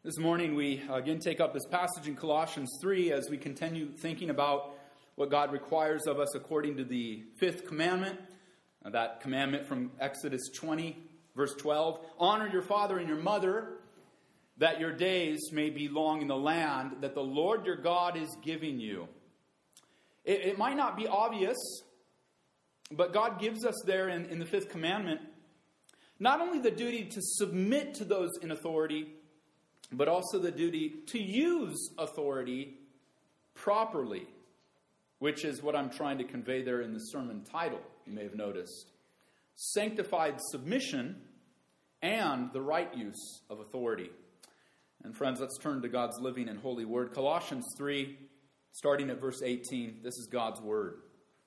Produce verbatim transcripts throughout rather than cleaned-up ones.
This morning we again take up this passage in Colossians three as we continue thinking about what God requires of us according to the fifth commandment, that commandment from Exodus twenty, verse twelve. Honor your father and your mother, that your days may be long in the land that the Lord your God is giving you. It, it might not be obvious, but God gives us there in, in the fifth commandment not only the duty to submit to those in authority, but also the duty to use authority properly, which is what I'm trying to convey there in the sermon title, you may have noticed. Sanctified submission and the right use of authority. And friends, let's turn to God's living and holy word. Colossians three, starting at verse eighteen, this is God's word.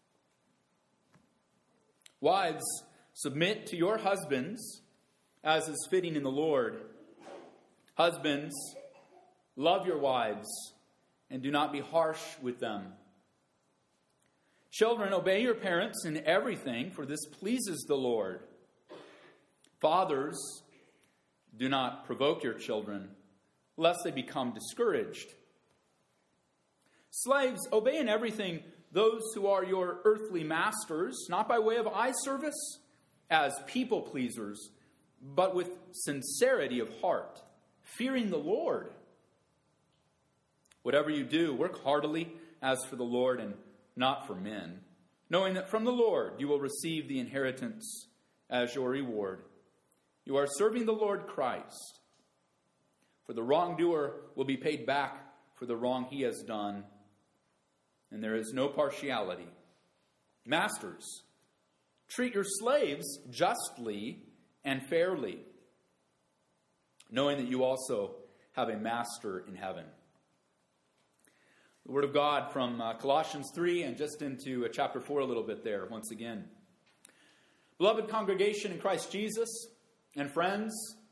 Wives, submit to your husbands as is fitting in the Lord. Husbands, love your wives and do not be harsh with them. Children, obey your parents in everything, for this pleases the Lord. Fathers, do not provoke your children, lest they become discouraged. Slaves, obey in everything those who are your earthly masters, not by way of eye service as people pleasers, but with sincerity of heart, fearing the Lord. Whatever you do, work heartily as for the Lord and not for men, knowing that from the Lord you will receive the inheritance as your reward. You are serving the Lord Christ. For the wrongdoer will be paid back for the wrong he has done, and there is no partiality. Masters, treat your slaves justly and fairly, knowing that you also have a master in heaven. The word of God from uh, Colossians three and just into uh, chapter four a little bit there once again. Beloved congregation in Christ Jesus and friends,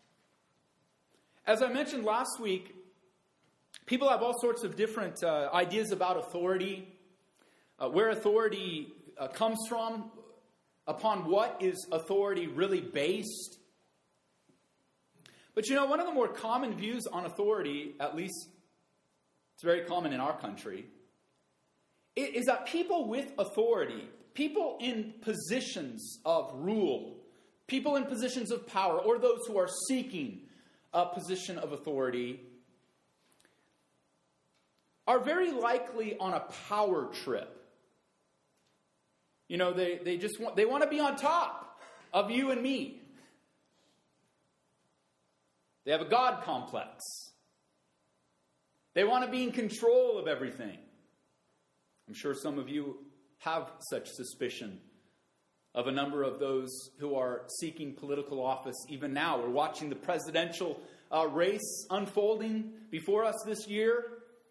as I mentioned last week, people have all sorts of different uh, ideas about authority, uh, where authority uh, comes from, upon what is authority really based. But you know, one of the more common views on authority, at least it's very common in our country, is that people with authority, people in positions of rule, people in positions of power, or those who are seeking a position of authority, are very likely on a power trip. You know, they, they just want, they want to be on top of you and me. They have a God complex. They want to be in control of everything. I'm sure some of you have such suspicion of a number of those who are seeking political office even now. We're watching the presidential uh, race unfolding before us this year.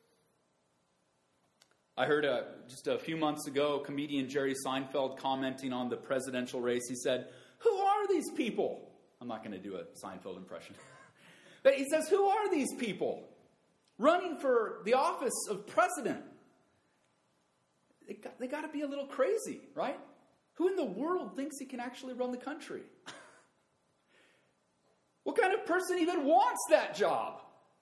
I heard uh, just a few months ago, comedian Jerry Seinfeld commenting on the presidential race. He said, "Who are these people?" I'm not going to do a Seinfeld impression. But he says, "Who are these people running for the office of president? They got, they got to be a little crazy, right? Who in the world thinks he can actually run the country? What kind of person even wants that job?"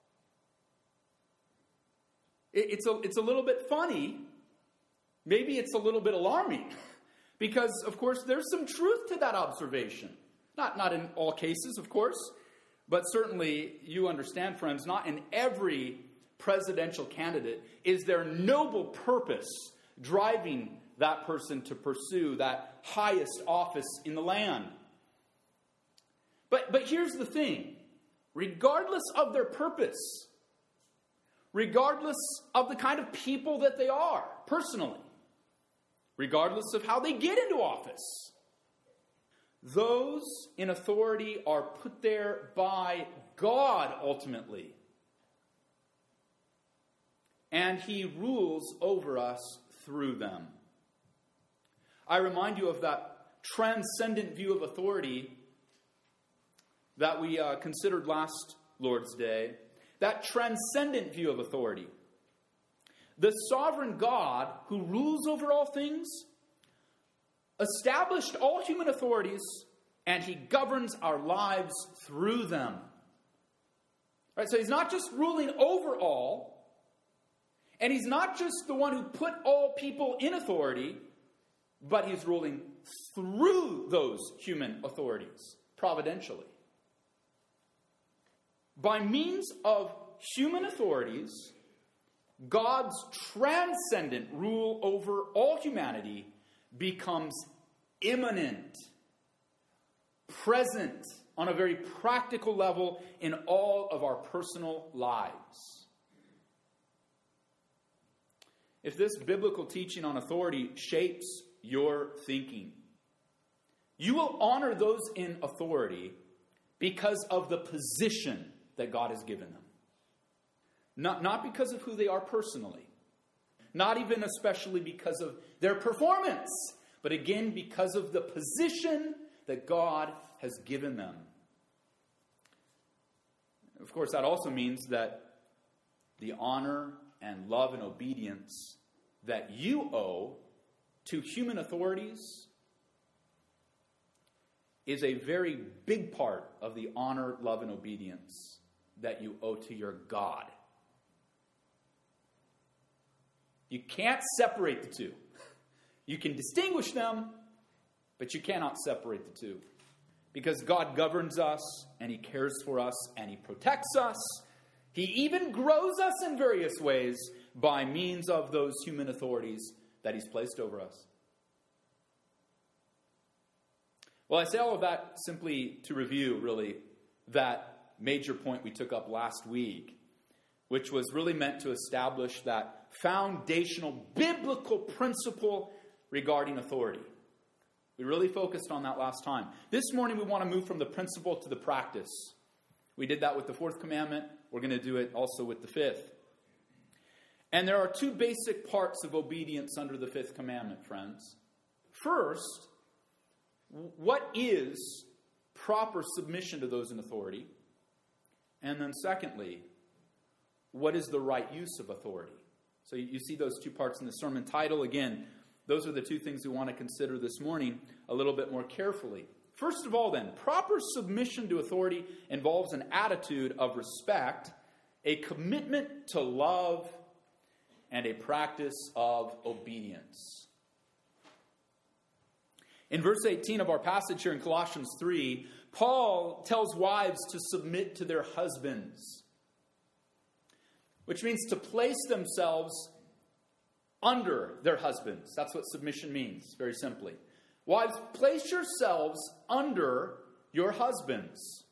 It, it's, a, it's a little bit funny. Maybe it's a little bit alarming. Because, of course, there's some truth to that observation. Not, not in all cases, of course. But certainly, you understand, friends, not in every presidential candidate is there noble purpose driving that person to pursue that highest office in the land. But, but here's the thing. Regardless of their purpose, regardless of the kind of people that they are personally, regardless of how they get into office, those in authority are put there by God ultimately. And He rules over us through them. I remind you of that transcendent view of authority that we uh, considered last Lord's Day. That transcendent view of authority. The sovereign God who rules over all things established all human authorities, and He governs our lives through them. Right? So he's not just ruling over all, and he's not just the one who put all people in authority, but he's ruling through those human authorities, providentially. By means of human authorities, God's transcendent rule over all humanity becomes immanent, present on a very practical level in all of our personal lives. If this biblical teaching on authority shapes your thinking, you will honor those in authority because of the position that God has given them. Not, not because of who they are personally. Not even especially because of their performance. But again, because of the position that God has given them. Of course, that also means that the honor and love and obedience that you owe to human authorities is a very big part of the honor, love, and obedience that you owe to your God. You can't separate the two. You can distinguish them, but you cannot separate the two. Because God governs us, and He cares for us, and He protects us. He even grows us in various ways by means of those human authorities that He's placed over us. Well, I say all of that simply to review, really, that major point we took up last week, which was really meant to establish that foundational biblical principle regarding authority. We really focused on that last time. This morning we want to move from the principle to the practice. We did that with the fourth commandment. We're going to do it also with the fifth. And there are two basic parts of obedience under the fifth commandment, friends. First, what is proper submission to those in authority? And then secondly, what is the right use of authority? So you see those two parts in the sermon title. Again, those are the two things we want to consider this morning a little bit more carefully. First of all, then, proper submission to authority involves an attitude of respect, a commitment to love, and a practice of obedience. In verse eighteen of our passage here in Colossians three, Paul tells wives to submit to their husbands, which means to place themselves under their husbands. That's what submission means, very simply. Wives, place yourselves under your husbands.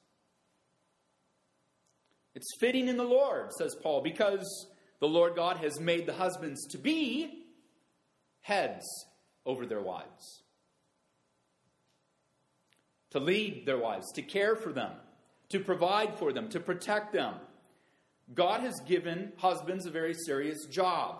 It's fitting in the Lord, says Paul, because the Lord God has made the husbands to be heads over their wives. To lead their wives, to care for them, to provide for them, to protect them. God has given husbands a very serious job.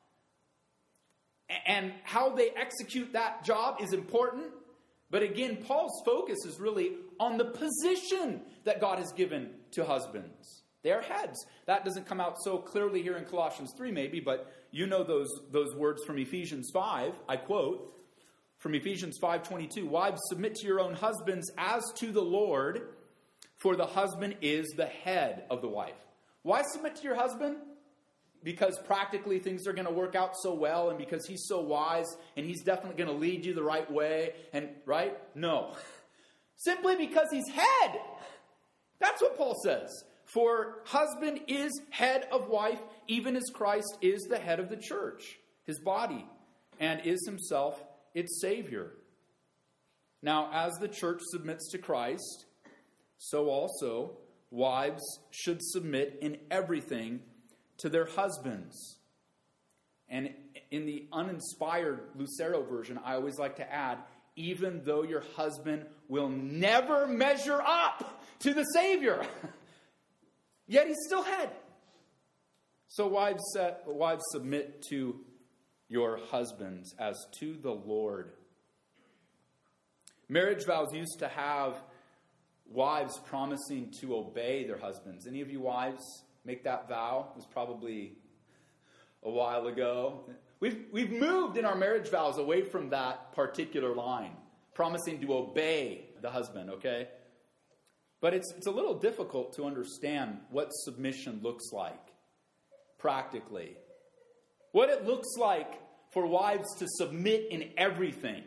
And how they execute that job is important. But again, Paul's focus is really on the position that God has given to husbands. They are heads. That doesn't come out so clearly here in Colossians three maybe, but you know those, those words from Ephesians five. I quote from Ephesians five twenty-two, "Wives, submit to your own husbands as to the Lord, for the husband is the head of the wife." Why submit to your husband? Because practically things are going to work out so well, and because he's so wise, and he's definitely going to lead you the right way, and right? No. Simply because he's head. That's what Paul says. For husband is head of wife, even as Christ is the head of the church, his body, and is himself its Savior. Now, as the church submits to Christ, so also wives should submit in everything to their husbands. And in the uninspired Lucero version, I always like to add, even though your husband will never measure up to the Savior, yet he's still head. So wives, uh, wives submit to your husbands as to the Lord. Marriage vows used to have wives promising to obey their husbands. Any of you wives make that vow? It was probably a while ago. We've, we've moved in our marriage vows away from that particular line, promising to obey the husband, okay? But it's, it's a little difficult to understand what submission looks like practically. What it looks like for wives to submit in everything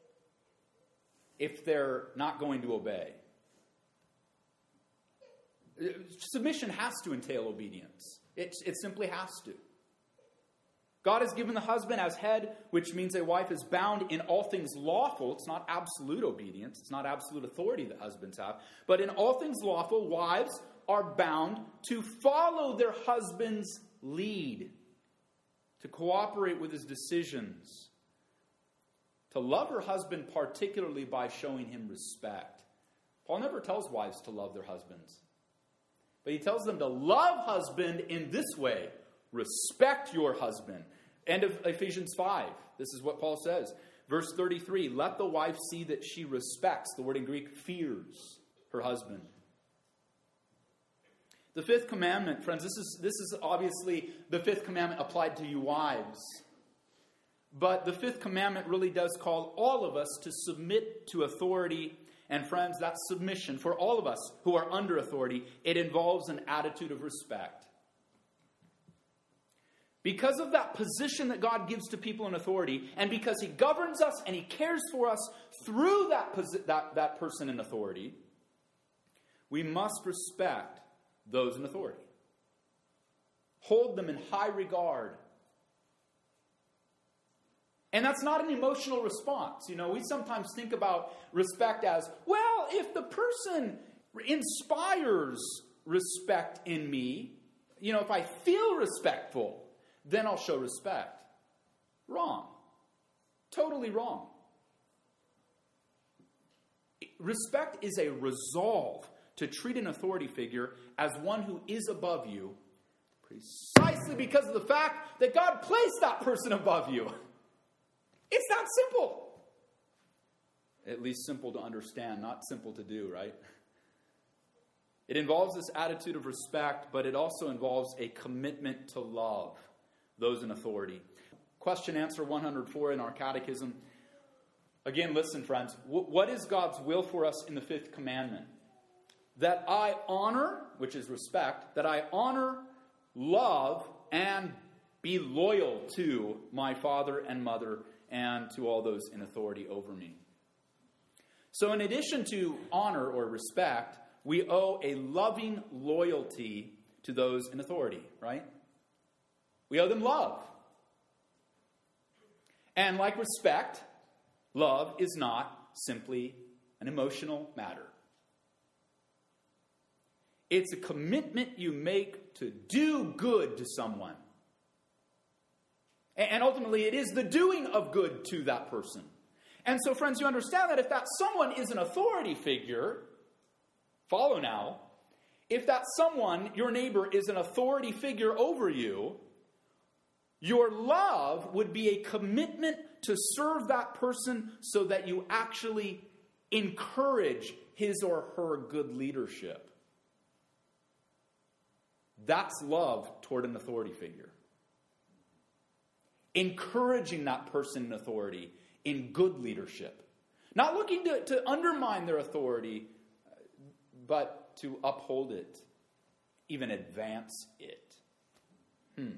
if they're not going to obey. Submission has to entail obedience. It, it simply has to. God has given the husband as head, which means a wife is bound in all things lawful. It's not absolute obedience. It's not absolute authority that husbands have. But in all things lawful, wives are bound to follow their husband's lead, to cooperate with his decisions, to love her husband particularly by showing him respect. Paul never tells wives to love their husbands, but he tells them to love husband in this way. Respect your husband. End of Ephesians five. This is what Paul says. Verse thirty-three, let the wife see that she respects, the word in Greek, fears her husband. The fifth commandment, friends, this is, this is obviously the fifth commandment applied to you wives. But the fifth commandment really does call all of us to submit to authority. And friends, that submission, for all of us who are under authority, it involves an attitude of respect. Because of that position that God gives to people in authority, and because he governs us and he cares for us through that, posi- that, that person in authority, we must respect those in authority. Hold them in high regard. And that's not an emotional response. You know, we sometimes think about respect as, well, if the person inspires respect in me, you know, if I feel respectful, then I'll show respect. Wrong. Totally wrong. Respect is a resolve to treat an authority figure as one who is above you, precisely because of the fact that God placed that person above you. It's that simple. At least simple to understand, not simple to do, right? It involves this attitude of respect, but it also involves a commitment to love those in authority. Question answer one hundred four in our catechism. Again, listen, friends. What is God's will for us in the fifth commandment? That I honor, which is respect, that I honor, love, and be loyal to my father and mother and to all those in authority over me. So in addition to honor or respect, we owe a loving loyalty to those in authority, right? We owe them love. And like respect, love is not simply an emotional matter. It's a commitment you make to do good to someone. And ultimately, it is the doing of good to that person. And so, friends, you understand that if that someone is an authority figure, follow now, if that someone, your neighbor, is an authority figure over you, your love would be a commitment to serve that person so that you actually encourage his or her good leadership. That's love toward an authority figure. Encouraging that person in authority in good leadership. Not looking to, to undermine their authority, but to uphold it, even advance it. Hmm.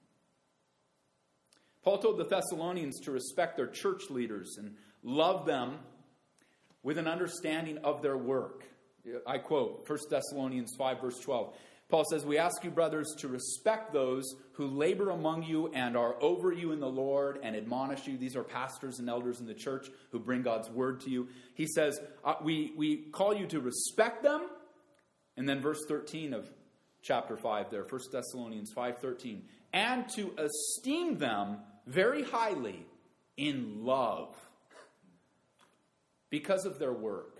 Paul told the Thessalonians to respect their church leaders and love them with an understanding of their work. I quote, First Thessalonians five, verse twelve. Paul says, we ask you, brothers, to respect those who labor among you and are over you in the Lord and admonish you. These are pastors and elders in the church who bring God's word to you. He says, uh, we, we call you to respect them. And then verse thirteen of chapter five there, First Thessalonians five thirteen. And to esteem them very highly in love because of their work.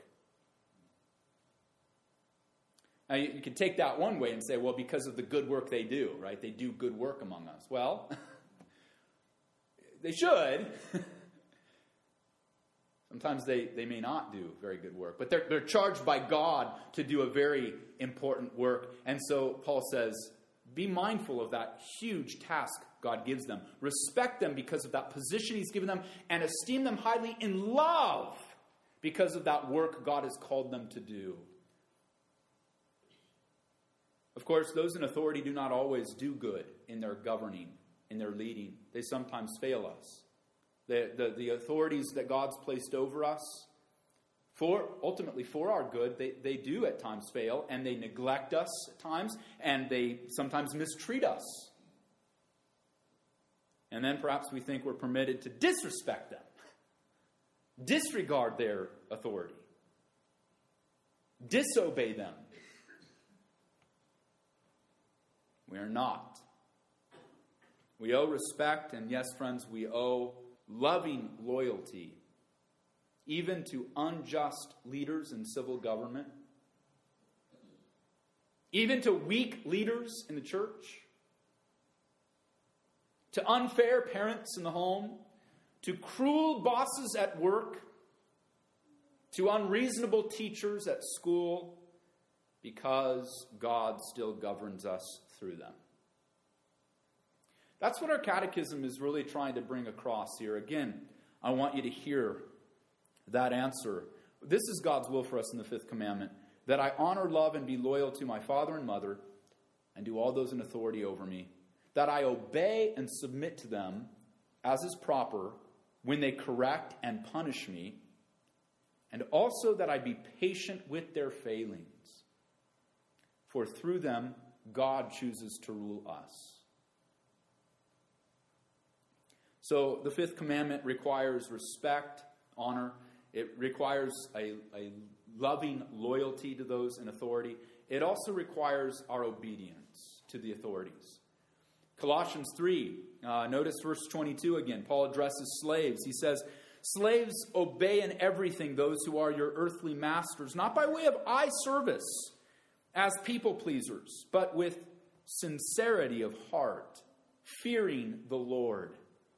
Now, you, you can take that one way and say, well, because of the good work they do, right? They do good work among us. Well, they should. Sometimes they, they may not do very good work, but they're, they're charged by God to do a very important work. And so Paul says, be mindful of that huge task God gives them. Respect them because of that position he's given them, and esteem them highly in love because of that work God has called them to do. Of course, those in authority do not always do good in their governing, in their leading. They sometimes fail us. The, the, the authorities that God's placed over us, for ultimately for our good, they, they do at times fail, and they neglect us at times, and they sometimes mistreat us. And then perhaps we think we're permitted to disrespect them, disregard their authority, disobey them. We are not. We owe respect, and yes, friends, we owe loving loyalty, even to unjust leaders in civil government, even to weak leaders in the church, to unfair parents in the home, to cruel bosses at work, to unreasonable teachers at school, because God still governs us through them. That's what our catechism is really trying to bring across here. Again, I want you to hear that answer. This is God's will for us in the fifth commandment, that I honor, love, and be loyal to my father and mother, and to all those in authority over me, that I obey and submit to them as is proper when they correct and punish me, and also that I be patient with their failings, for through them God chooses to rule us. So the fifth commandment requires respect, honor. It requires a, a loving loyalty to those in authority. It also requires our obedience to the authorities. Colossians three, uh, notice verse twenty-two again. Paul addresses slaves. He says, slaves, obey in everything those who are your earthly masters, not by way of eye service as people pleasers, but with sincerity of heart, fearing the Lord.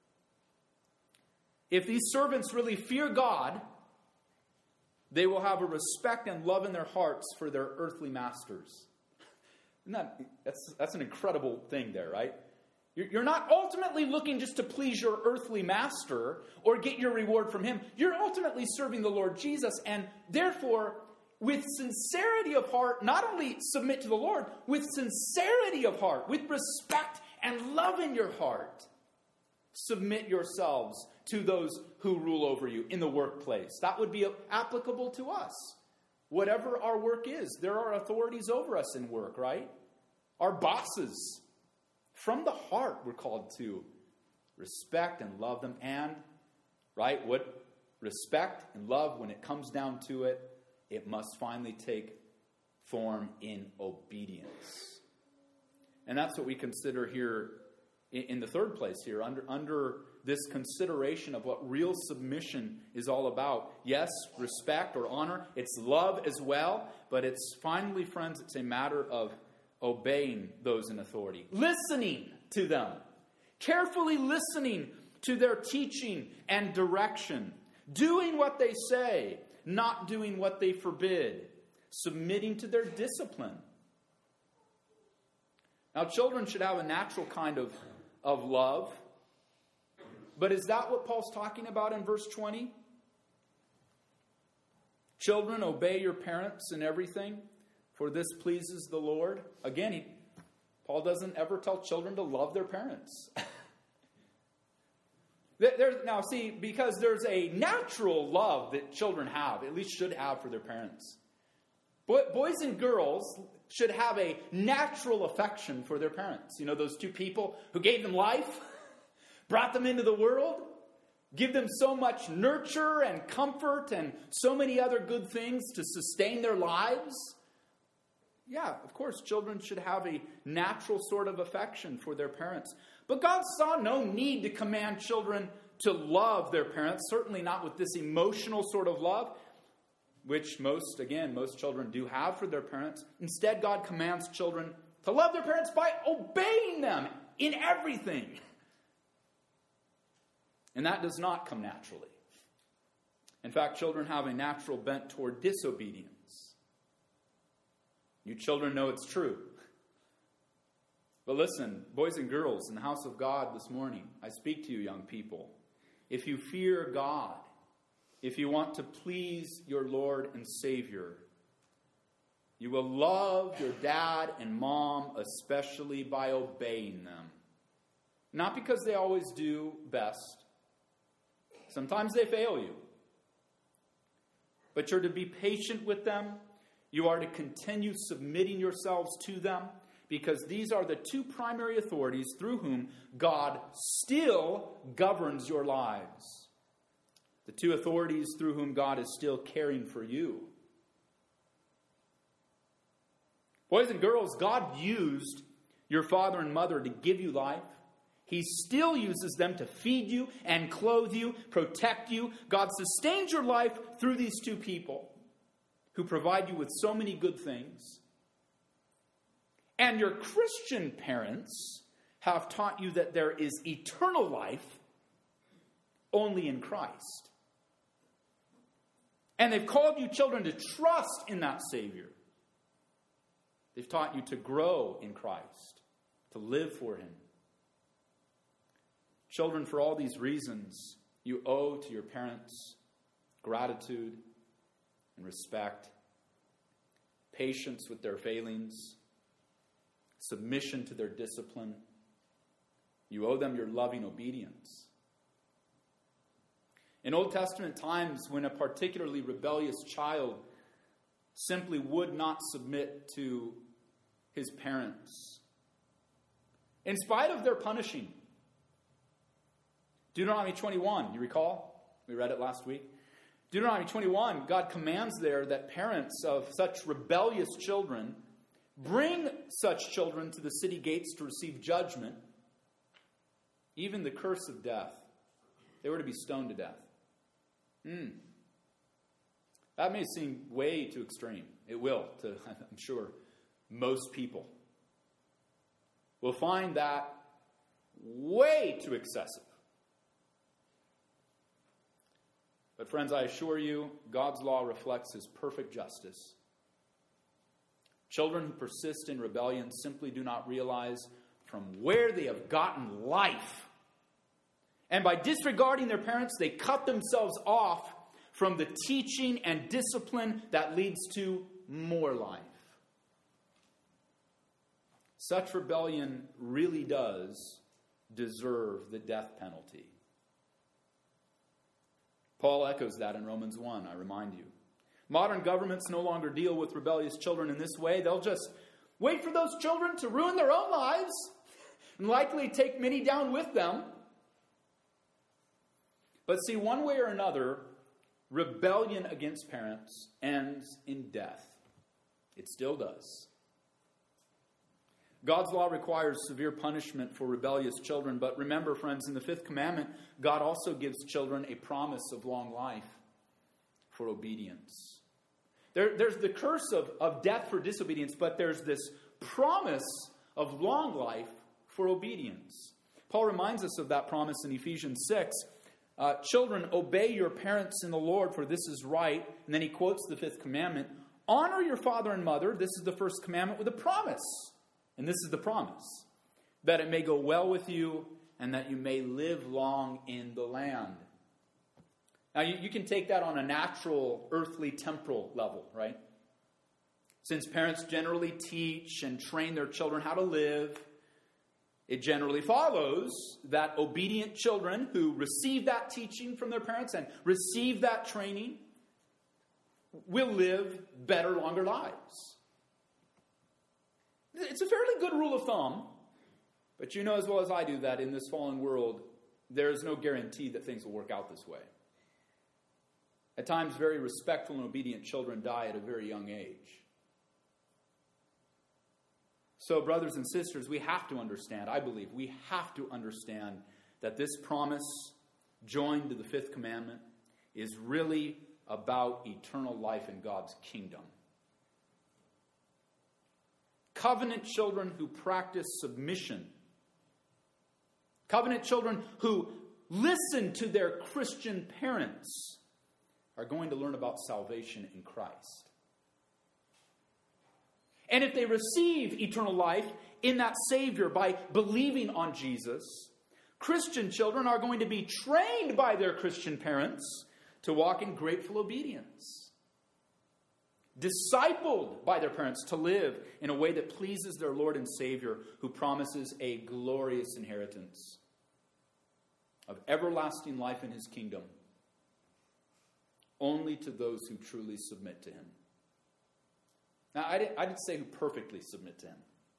If these servants really fear God, they will have a respect and love in their hearts for their earthly masters. Isn't that, that's, that's an incredible thing there, right? You're, you're not ultimately looking just to please your earthly master or get your reward from him. You're ultimately serving the Lord Jesus, and therefore, with sincerity of heart, not only submit to the Lord, with sincerity of heart, with respect and love in your heart, submit yourselves to those who rule over you in the workplace. That would be applicable to us. Whatever our work is, there are authorities over us in work, right? Our bosses. From the heart, we're called to respect and love them. And, right, what respect and love, when it comes down to it, it must finally take form in obedience. And that's what we consider here in the third place here, under, under this consideration of what real submission is all about. Yes, respect or honor. It's love as well. But it's finally, friends, it's a matter of obeying those in authority. Listening to them. Carefully listening to their teaching and direction. Doing what they say, not doing what they forbid. Submitting to their discipline. Now, children should have a natural kind of of love. But is that what Paul's talking about in verse twenty? Children, obey your parents in everything, for this pleases the Lord. Again, he, Paul doesn't ever tell children to love their parents. there, now, see, because there's a natural love that children have, at least should have for their parents. Boys and girls should have a natural affection for their parents. You know, those two people who gave them life, brought them into the world, give them so much nurture and comfort and so many other good things to sustain their lives. Yeah, of course, children should have a natural sort of affection for their parents. But God saw no need to command children to love their parents, certainly not with this emotional sort of love, which most, again, most children do have for their parents. Instead, God commands children to love their parents by obeying them in everything. And that does not come naturally. In fact, children have a natural bent toward disobedience. You children know it's true. But listen, boys and girls in the house of God this morning, I speak to you young people. If you fear God, if you want to please your Lord and Savior, You will love your dad and mom, especially by obeying them. Not because they always do best. Sometimes they fail you. But you're to be patient with them. You are to continue submitting yourselves to them, because these are the two primary authorities through whom God still governs your lives. The two authorities through whom God is still caring for you. Boys and girls, God used your father and mother to give you life. He still uses them to feed you and clothe you, protect you. God sustains your life through these two people who provide you with so many good things. And your Christian parents have taught you that there is eternal life only in Christ. And they've called you children to trust in that Savior. They've taught you to grow in Christ, to live for Him. Children, for all these reasons, you owe to your parents gratitude and respect, patience with their failings, submission to their discipline. You owe them your loving obedience. In Old Testament times, when a particularly rebellious child simply would not submit to his parents, in spite of their punishing, Deuteronomy twenty-one, you recall? We read it last week. Deuteronomy twenty-one, God commands there that parents of such rebellious children bring such children to the city gates to receive judgment, even the curse of death. They were to be stoned to death. Hmm. That may seem way too extreme. It will, to, I'm sure, most people. Will find that way too excessive. But friends, I assure you, God's law reflects His perfect justice. Children who persist in rebellion simply do not realize from where they have gotten life. And by disregarding their parents, they cut themselves off from the teaching and discipline that leads to more life. Such rebellion really does deserve the death penalty. Paul echoes that in Romans one, I remind you. Modern governments no longer deal with rebellious children in this way. They'll just wait for those children to ruin their own lives and likely take many down with them. But see, one way or another, rebellion against parents ends in death. It still does. God's law requires severe punishment for rebellious children, but remember, friends, in the fifth commandment, God also gives children a promise of long life for obedience. There, there's the curse of, of death for disobedience, but there's this promise of long life for obedience. Paul reminds us of that promise in Ephesians six. Uh, Children, obey your parents in the Lord, for this is right. And then he quotes the fifth commandment. Honor your father and mother. This is the first commandment with a promise. And this is the promise, that it may go well with you and that you may live long in the land. Now, you, you can take that on a natural, earthly, temporal level, right? Since parents generally teach and train their children how to live, it generally follows that obedient children who receive that teaching from their parents and receive that training will live better, longer lives. It's a fairly good rule of thumb, but you know as well as I do that in this fallen world, there is no guarantee that things will work out this way. At times, very respectful and obedient children die at a very young age. So, brothers and sisters, we have to understand, I believe, we have to understand that this promise, joined to the fifth commandment, is really about eternal life in God's kingdom. Covenant children who practice submission. Covenant children who listen to their Christian parents are going to learn about salvation in Christ. And if they receive eternal life in that Savior by believing on Jesus, Christian children are going to be trained by their Christian parents to walk in grateful obedience. discipled by their parents to live in a way that pleases their Lord and Savior, who promises a glorious inheritance of everlasting life in his kingdom, only to those who truly submit to him. Now, I didn't, I didn't say who perfectly submit to him.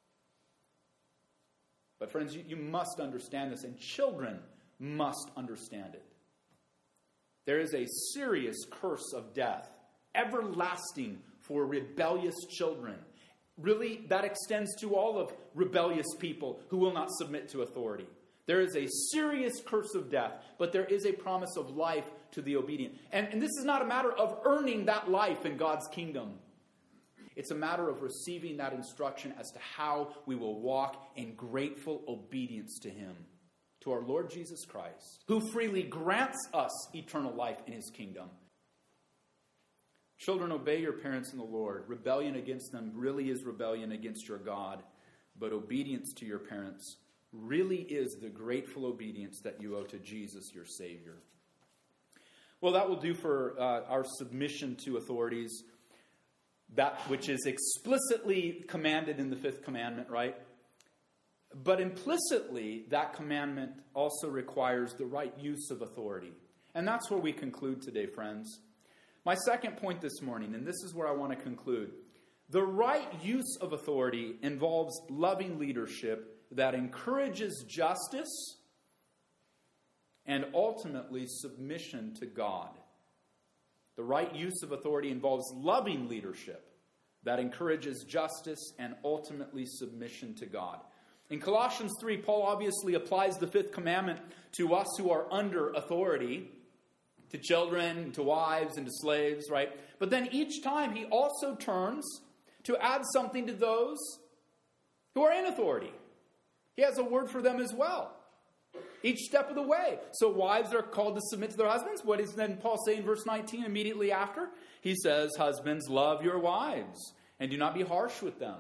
But friends, you, you must understand this, and children must understand it. There is a serious curse of death, everlasting for rebellious children. Really, that extends to all of rebellious people who will not submit to authority. There is a serious curse of death, but there is a promise of life to the obedient. And, and this is not a matter of earning that life in God's kingdom. It's a matter of receiving that instruction as to how we will walk in grateful obedience to him, to our Lord Jesus Christ, who freely grants us eternal life in his kingdom. Children, obey your parents in the Lord. Rebellion against them really is rebellion against your God, but obedience to your parents really is the grateful obedience that you owe to Jesus, your Savior. Well, that will do for uh, our submission to authorities, that which is explicitly commanded in the fifth commandment, right? But implicitly, that commandment also requires the right use of authority. And that's where we conclude today, friends. My second point this morning, and this is where I want to conclude. The right use of authority involves loving leadership that encourages justice and ultimately submission to God. The right use of authority involves loving leadership that encourages justice and ultimately submission to God. In Colossians three, Paul obviously applies the fifth commandment to us who are under authority, to children, to wives, and to slaves, right? But then each time he also turns to add something to those who are in authority. He has a word for them as well, each step of the way. So wives are called to submit to their husbands. What does then Paul say in verse nineteen immediately after? He says, husbands, love your wives and do not be harsh with them.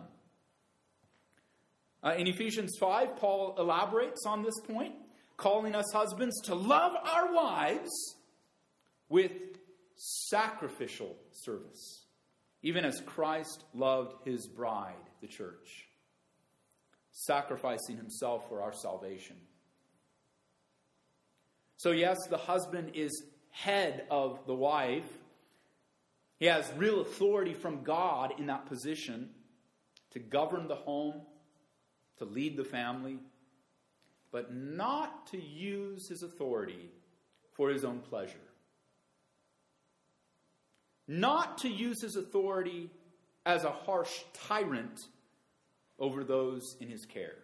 Uh, in Ephesians five, Paul elaborates on this point, calling us husbands to love our wives with sacrificial service, even as Christ loved his bride, the church, sacrificing himself for our salvation. So yes, the husband is head of the wife. He has real authority from God in that position to govern the home, to lead the family, but not to use his authority for his own pleasure. Not to use his authority as a harsh tyrant over those in his care.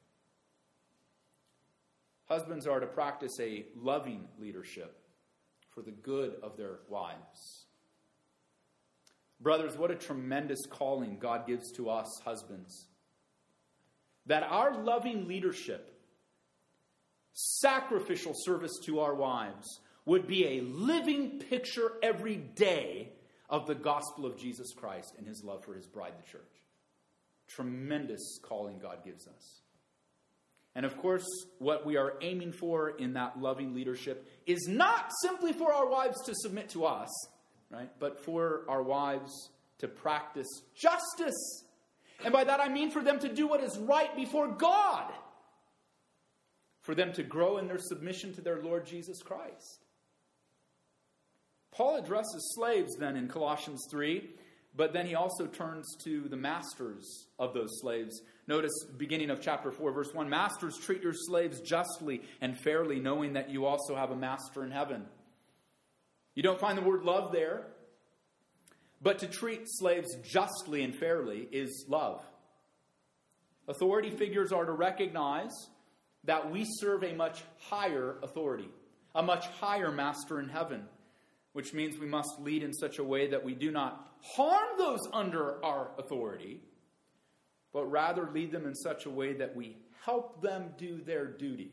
Husbands are to practice a loving leadership for the good of their wives. Brothers, what a tremendous calling God gives to us husbands. That our loving leadership, sacrificial service to our wives, would be a living picture every day of the gospel of Jesus Christ and his love for his bride, the church. Tremendous calling God gives us. And of course, what we are aiming for in that loving leadership is not simply for our wives to submit to us, right? But for our wives to practice justice. And by that I mean for them to do what is right before God. For them to grow in their submission to their Lord Jesus Christ. Paul addresses slaves then in Colossians three, but then he also turns to the masters of those slaves. Notice beginning of chapter four, verse one, masters, treat your slaves justly and fairly, knowing that you also have a master in heaven. You don't find the word love there, but to treat slaves justly and fairly is love. Authority figures are to recognize that we serve a much higher authority, a much higher master in heaven, which means we must lead in such a way that we do not harm those under our authority, but rather lead them in such a way that we help them do their duty.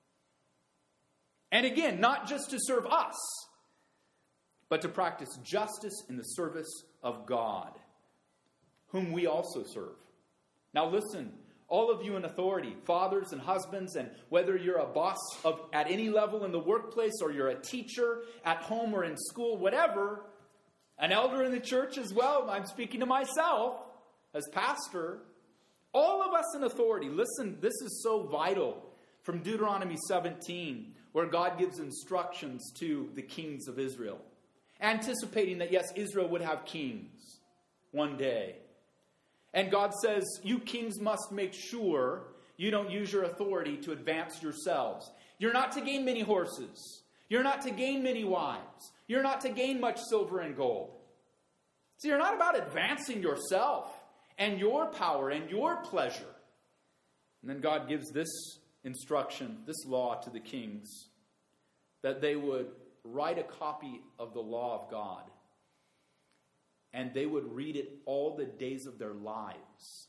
And again, not just to serve us, but to practice justice in the service of God, whom we also serve. Now listen, all of you in authority, fathers and husbands, and whether you're a boss of, at any level in the workplace, or you're a teacher at home or in school, whatever, an elder in the church as well. I'm speaking to myself as pastor. All of us in authority. Listen, this is so vital from Deuteronomy seventeen, where God gives instructions to the kings of Israel, anticipating that, yes, Israel would have kings one day. And God says, you kings must make sure you don't use your authority to advance yourselves. You're not to gain many horses. You're not to gain many wives. You're not to gain much silver and gold. So you're not about advancing yourself and your power and your pleasure. And then God gives this instruction, this law to the kings, that they would write a copy of the law of God, and they would read it all the days of their lives.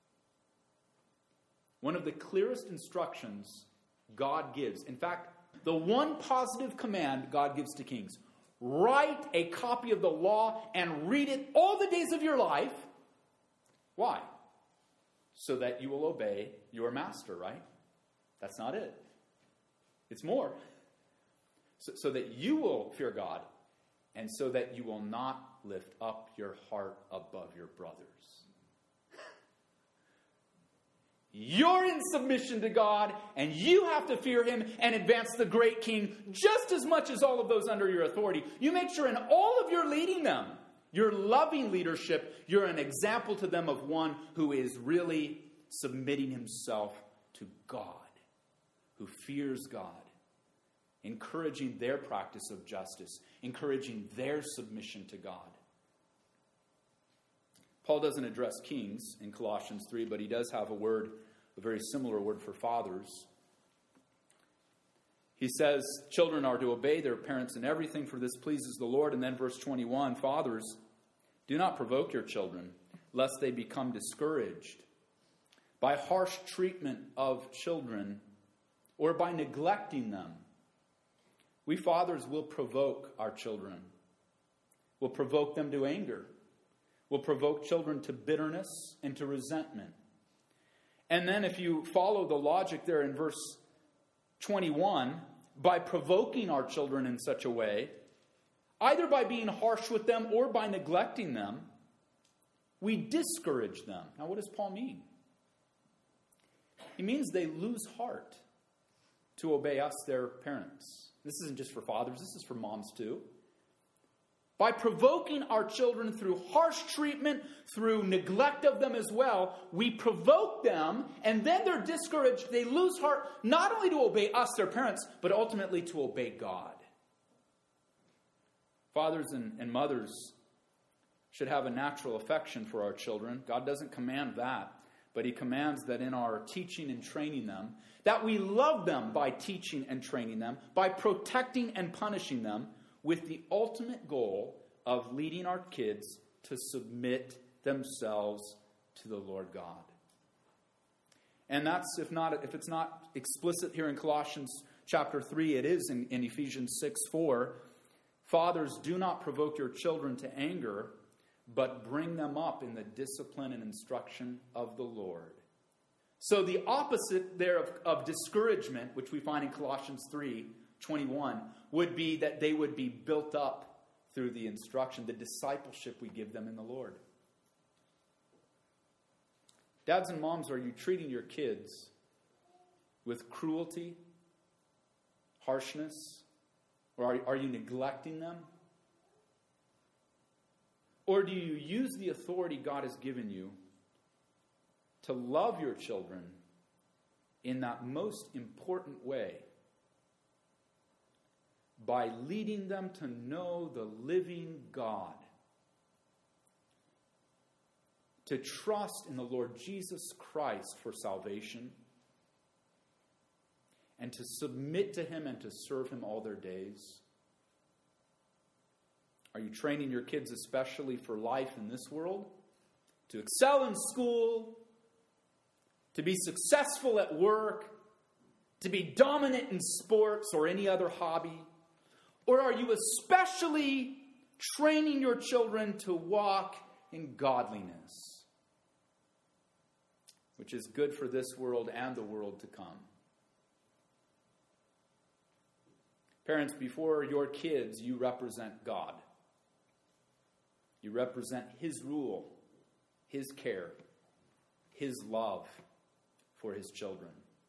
One of the clearest instructions God gives, in fact, the one positive command God gives to kings, write a copy of the law and read it all the days of your life. Why? So that you will obey your master, right? That's not it. It's more. So, so that you will fear God, and so that you will not lift up your heart above your brothers. You're in submission to God, and you have to fear Him and advance the great King just as much as all of those under your authority. You make sure in all of your leading them, your loving leadership, you're an example to them of one who is really submitting himself to God, who fears God, encouraging their practice of justice, encouraging their submission to God. Paul doesn't address kings in Colossians three, but he does have a word, a very similar word for fathers. He says, children are to obey their parents in everything, for this pleases the Lord. And then verse twenty-one, fathers, do not provoke your children, lest they become discouraged by harsh treatment of children or by neglecting them. We fathers will provoke our children. We'll provoke them to anger. We'll provoke children to bitterness and to resentment. And then if you follow the logic there in verse twenty-one, by provoking our children in such a way, either by being harsh with them or by neglecting them, we discourage them. Now, what does Paul mean? He means they lose heart to obey us, their parents. This isn't just for fathers, this is for moms too. By provoking our children through harsh treatment, through neglect of them as well, we provoke them, and then they're discouraged. They lose heart not only to obey us, their parents, but ultimately to obey God. Fathers and, and mothers should have a natural affection for our children. God doesn't command that, but He commands that in our teaching and training them, that we love them by teaching and training them, by protecting and punishing them, with the ultimate goal of leading our kids to submit themselves to the Lord God. And that's, if not, if it's not explicit here in Colossians chapter three, it is in, in Ephesians six four. Fathers, do not provoke your children to anger, but bring them up in the discipline and instruction of the Lord. So the opposite there of, of discouragement, which we find in Colossians three twenty-one, would be that they would be built up through the instruction, the discipleship we give them in the Lord. Dads and moms, are you treating your kids with cruelty, harshness, or are, are you neglecting them? Or do you use the authority God has given you to love your children in that most important way, by leading them to know the living God, to trust in the Lord Jesus Christ for salvation, and to submit to Him and to serve Him all their days? Are you training your kids especially for life in this world? To excel in school, to be successful at work, to be dominant in sports or any other hobby? Or are you especially training your children to walk in godliness, which is good for this world and the world to come? Parents, before your kids, you represent God. You represent his rule, his care, his love for his children.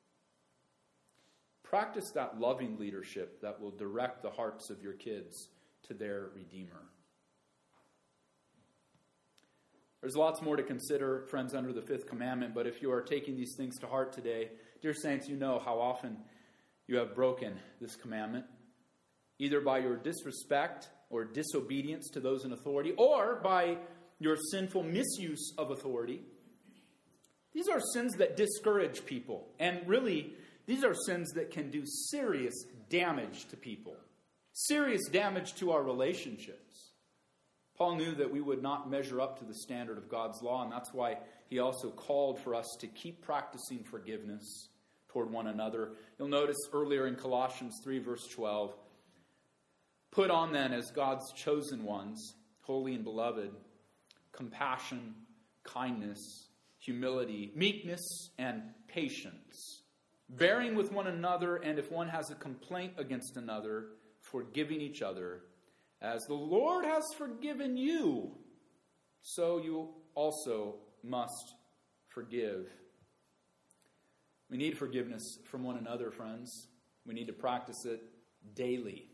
Practice that loving leadership that will direct the hearts of your kids to their Redeemer. There's lots more to consider, friends, under the fifth commandment, but if you are taking these things to heart today, dear saints, you know how often you have broken this commandment, either by your disrespect or disobedience to those in authority, or by your sinful misuse of authority. These are sins that discourage people, and really, these are sins that can do serious damage to people, serious damage to our relationships. Paul knew that we would not measure up to the standard of God's law, and that's why he also called for us to keep practicing forgiveness toward one another. You'll notice earlier in Colossians three, verse twelve, put on then as God's chosen ones, holy and beloved, compassion, kindness, humility, meekness, and patience, bearing with one another, and if one has a complaint against another, forgiving each other. As the Lord has forgiven you, so you also must forgive. We need forgiveness from one another, friends. We need to practice it daily.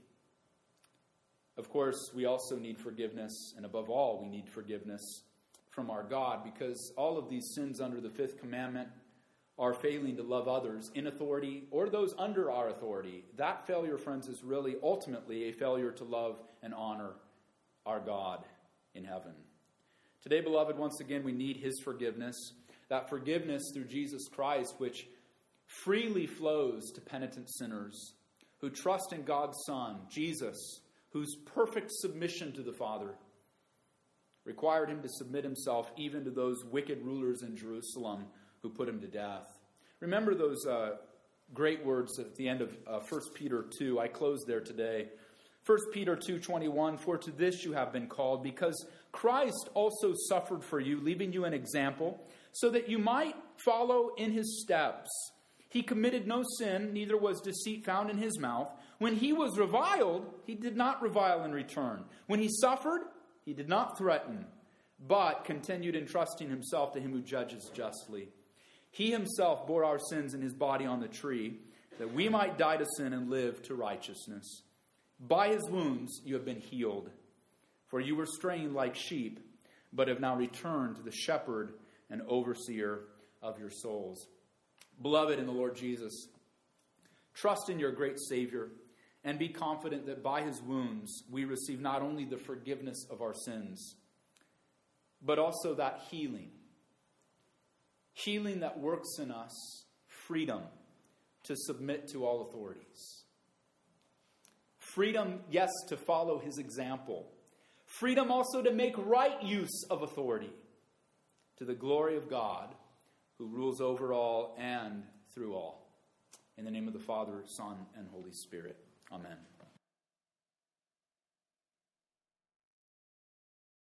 Of course, we also need forgiveness, and above all, we need forgiveness from our God, because all of these sins under the fifth commandment are failing to love others in authority or those under our authority. That failure, friends, is really ultimately a failure to love and honor our God in heaven. Today, beloved, once again, we need his forgiveness. That forgiveness through Jesus Christ, which freely flows to penitent sinners who trust in God's Son, Jesus, whose perfect submission to the Father required him to submit himself even to those wicked rulers in Jerusalem who put him to death. Remember those uh, great words at the end of uh, First Peter two. I close there today. First Peter two twenty-one, for to this you have been called, because Christ also suffered for you, leaving you an example, so that you might follow in his steps. He committed no sin, neither was deceit found in his mouth. When he was reviled, he did not revile in return. When he suffered, he did not threaten, but continued entrusting himself to him who judges justly. He himself bore our sins in his body on the tree, that we might die to sin and live to righteousness. By his wounds you have been healed. For you were straying like sheep, but have now returned to the shepherd and overseer of your souls. Beloved in the Lord Jesus, trust in your great Savior, and be confident that by his wounds we receive not only the forgiveness of our sins, but also that healing. Healing that works in us freedom to submit to all authorities. Freedom, yes, to follow his example. Freedom also to make right use of authority to the glory of God, who rules over all and through all. In the name of the Father, Son, and Holy Spirit. Amen.